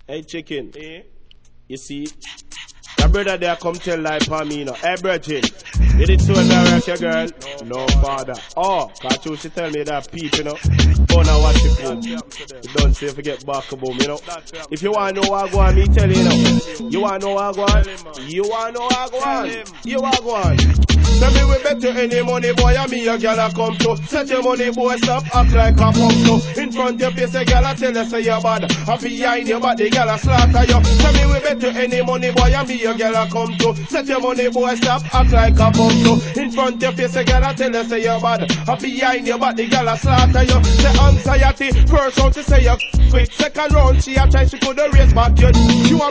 Hey chicken, you see, your brother there come tell like Pamina. Hey Virgin, you did so direct your girl? No father. Oh, cause you she tell me that peep, you know. Oh now watch the film. You don't say forget back boom, you know. If you wanna know what I go on, me tell you know. You wanna know what I go on? You wanna know what I go on? You wanna go on? Tell me we bet you any money boy and me a gal a come to. Set your money boy stop act like a pump to. In front your face a gal a tell you say you bad. And behind your body gal a slaughter you. Tell me we bet you any money boy and me a gal a come to. Set your money boy stop act like a pump to. In front your face a gal a tell you say you bad. And behind your body gal a slaughter you. Say anxiety first round to say you quick. Second round she a try she could raise back you. You a